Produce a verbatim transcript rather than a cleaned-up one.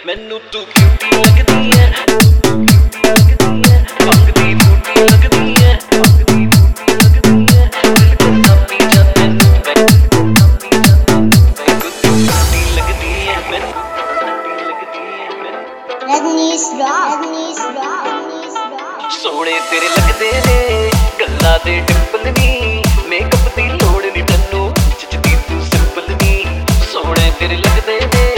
मैनू तू क्यूटी लगदी है, पंग दी बूटी लगदी है, दिल को कापी जा मैनू कापी जा मैनू क्यूटी लगदी है, मैनू लगदी है मैनू Rajneesh rock Rajneesh rock Rajneesh rock सोहणे तेरे लगदे ने गल्लां दे डिंपल नी मेकअप दी लोड़ नी तैनू जचदी तू सिंपल नी सोहणे तेरे लगदे ने